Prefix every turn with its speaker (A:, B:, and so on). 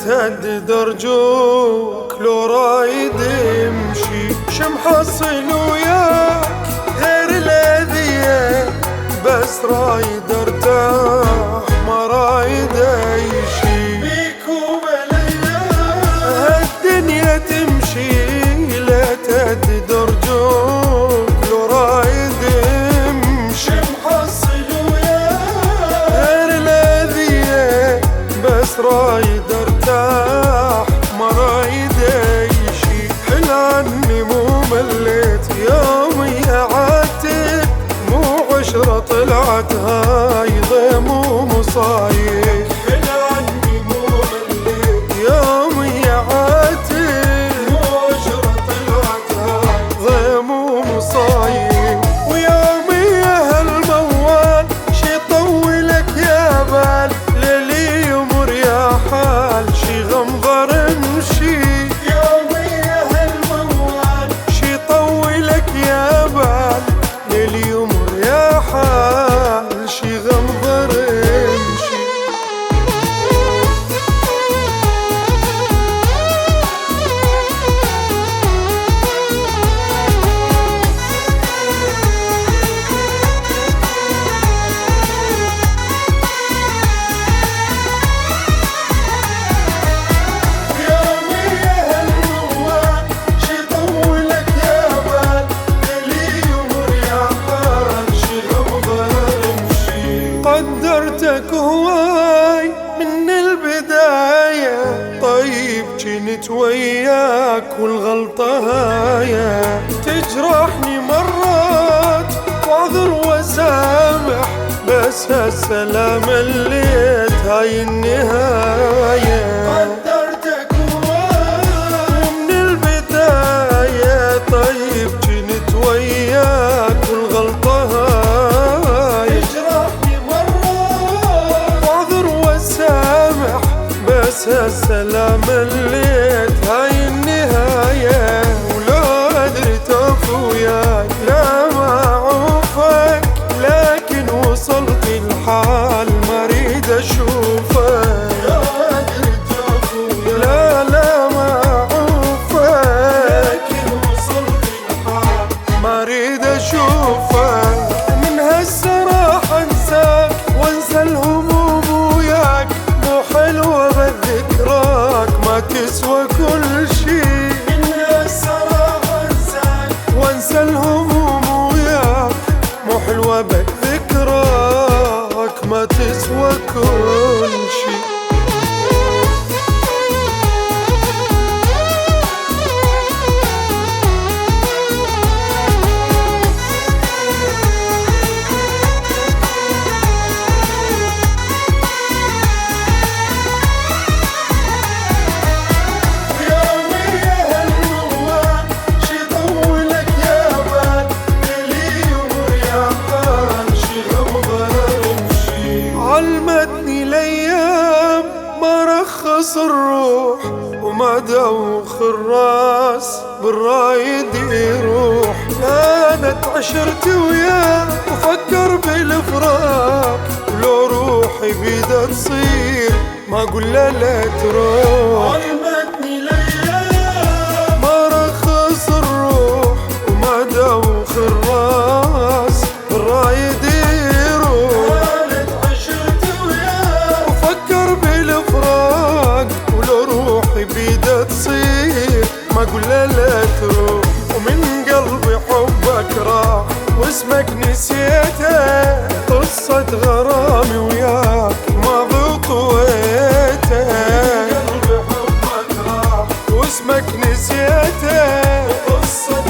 A: تهدد ارجوك لو رايد امشي، شمحصل وياك غير الاذية، بس رايد ارتاح ما رايد اي شي. بيكم الايام هالدنيا تمشي، لا تهدد ارجوك لو رايد امشي، شمحصل وياك غير الاذية، بس رايد ارتاح ما رايد اي شي. حل عني مو مليت يومي اعاتب، مو عشرة طلعت هاي ضيم ومصايب. حل عني مو مليت يومي اعاتب، مو عشرة طلعت هاي ضيم ومصايب. ويومي هالموال شي طولك يا بال، ليلي يمر يا حال شي غمضر امشي. يومي هالموال شي طولك يا بال، ليلي يمر يا حال شي غمضر امشي. قدرتك هواي من البداية، طيب جنت وياك والغلطة هاي. تجرحني مرات واعذر واسامح، بس هالسلام مليت هاي النهاية. قدرتك هواي من البداية، طيب جنت وياك والغلطة هاي. بس هالسلام مليت هاي النهاية. ولو أدري توفي وياك لا ما أعوفك، لكن وصلت الحال ما أريد أشوفك. لو أدري توفي وياك لا ما أعوفك، لكن وصلت الحال ما أريد أشوفك. من هسه راح أنساك وأنسى الهموم وياك، مو حلوة بذكراك ما تسوى كل شي. من هسه راح انساك وانسى الهموم وياك، مو حلوة بذكراك ما تسوى كل شي. علمتني الايام ما رخص الروح، وما دوخ الراس بالرايد يروح. كانت عشرتي وياه وفكر بالفراق، ولو روحي بيدها تصير ما اقول له لا تروح. علمتني الايام ما رخص الروح، وما دوخ الراس بالرايد تصير ما اقول له لا تروح. ومن قلبي حبك راح واسمك نسيته، قصة غرامي وياك ما طويته. من قلبي حبك راح واسمك نسيته، قصة